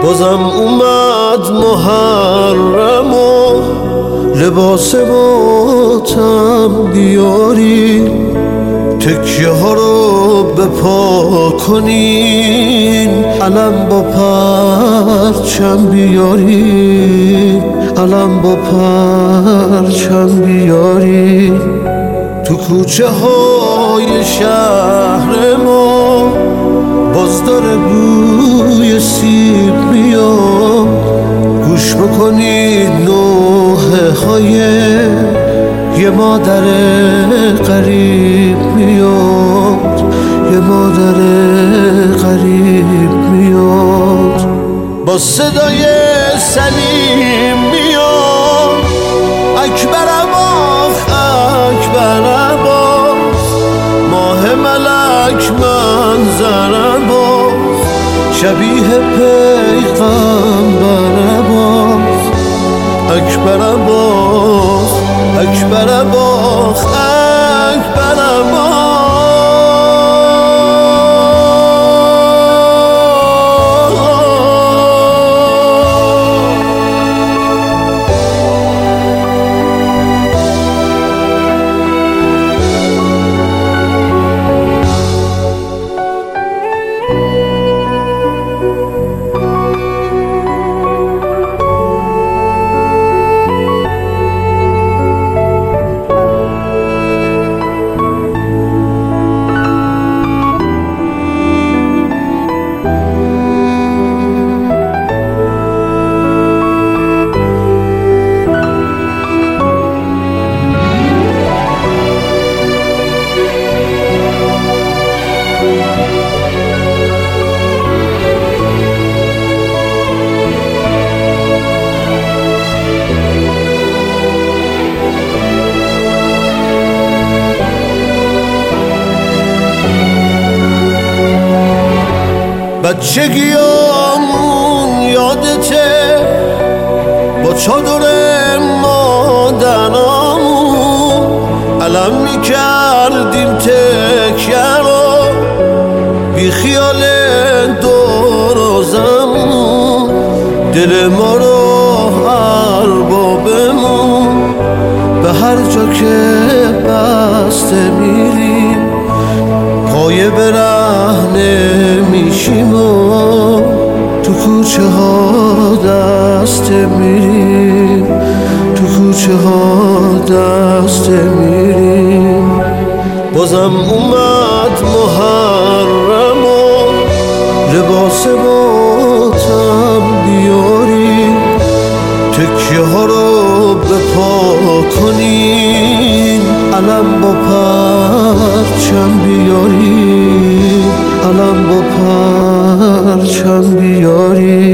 بازم اومد محرم و لباس ماتم بیاری، تکیه ها رو بپا کنین، علم با پرچم بیارین، علم با پرچم بیارین. تو کوچه های شهر ما باز داره بوی سیب میاد، گوش بکنید نوحه های یه مادر غریب میاد، یه مادر غریب میاد، با صدای سلیم میاد، اکبرم آخ اکبرم آخ، ماه ملک منظرم آخ، شبیه پیغمبرم آخ، اکبرم آخ اکبرم آخ اکبرم آخ. بچگیامون یادته با چادر مادرامون علم میکردیم تکیه رو، بی خیال دورازمون دل ما رو اربابمون، به هر جا که بسته میریم پایه برهنه میشیم و تو کوچه ها دسته میریم، تو کوچه ها دسته میریم. بازم اومد محرم و لباس ماتم بیاری، تکیه ها رو بپا کنین، علم با پرچم بیاری، علم با پرچم بیاری.